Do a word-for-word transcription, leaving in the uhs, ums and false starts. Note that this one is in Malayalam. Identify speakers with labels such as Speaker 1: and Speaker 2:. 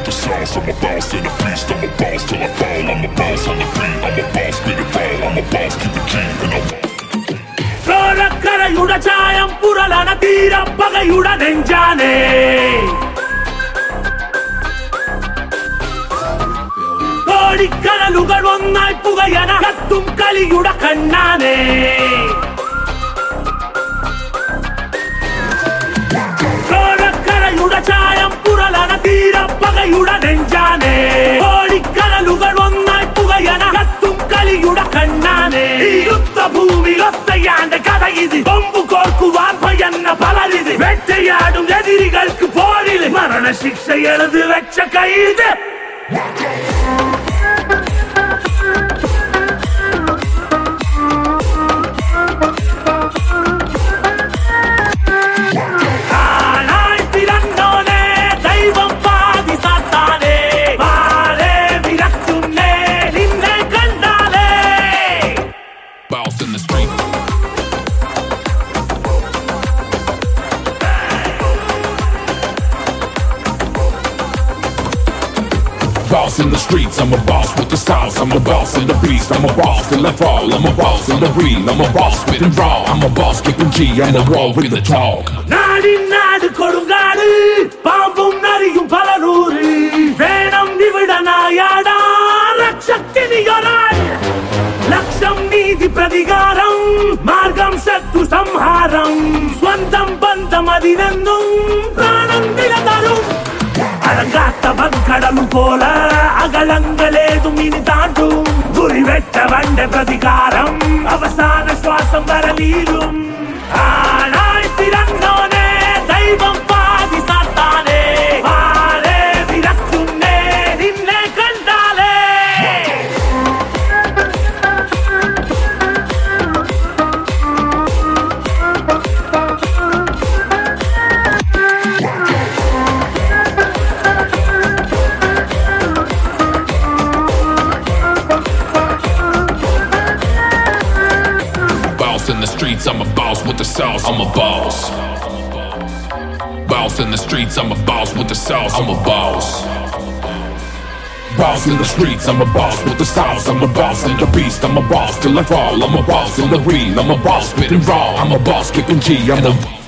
Speaker 1: the sauce. I'm a boss and a beast. I'm a boss till I fall. I'm a boss on the beat. I'm a boss, spin it ball. I'm a boss, keep the key, and I'm
Speaker 2: കരയുടെ ചായം പുരളന തീരപ്പകയുടെ നെഞ്ചാനേ കോടിക്കടലുകൾ ഒന്നായി പുകയന കത്തും കലിയുടെ കണ്ണാനേ കോടക്കരയുടെ ചായം പുരളന തീരപ്പകയുടെ നെഞ്ചാനേ കോടിക്കടലുകൾ ഒന്നായി പുകയന കത്തും കലിയുടെ കണ്ണാനേ യുദ്ധഭൂമിയിലൊത്തയാണ്ട് കഥയിത് കൊമ്പു കോർക്കുവാൻ ഭയന്ന പലരിത് വേട്ടയാടും എതിരികൾക്ക് പോരിൽ മരണശിക്ഷ എഴുതി വെച്ച Kait
Speaker 3: Boss in the streets, I'm a boss with the sauce. I'm a boss in the beast, I'm a boss till I fall. I'm a boss in the real, I'm a boss spit and raw. I'm a boss kicking G on the wall with the talk.
Speaker 2: നാടി നാട് കൊടുങ്കാട് പാമ്പും നരിയും പലനൂറ് വേണം ഇവിടെ നായാടാ രക്ഷത്തിനിയൊരാൾ ലക്ഷ്യം നീതി പ്രതികാരം മാർഗം ശത്രു സംഹാരം സ്വന്തം ബന്ധം അതിനെന്നും പ്രാണം നിലതരും അടങ്ങാത്ത വൻകടലും പോലെ അകലങ്ങളേതും ഇനി താണ്ടും ഗുരിവെട്ടവന്റെ പ്രതികാരം അവസാന ശ്വാസം വരലീലും ആണായി തിരന്നോനെ ദൈവം പാതി സാത്താനേ ആരെ വിരക്കുന്നേ നിന്നെ കണ്ടാലേ
Speaker 3: In the streets, I'm a boss with the sauce. I'm a boss. Boss in the streets, I'm a boss with the sauce. I'm a boss. Boss in the streets, I'm a boss with the sauce. I'm a boss in the beast, I'm a boss till I fall. I'm a boss in the real, I'm a boss spit and raw. I'm a boss kicking G, I'm the